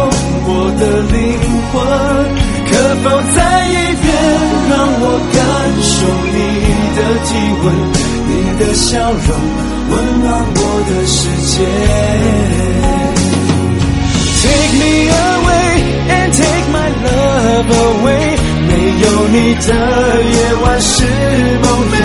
我的灵魂。可否再一遍让我感受你的体温，你的笑容温暖我的世界。 Take me away and take my love away， 没有你的夜晚是梦。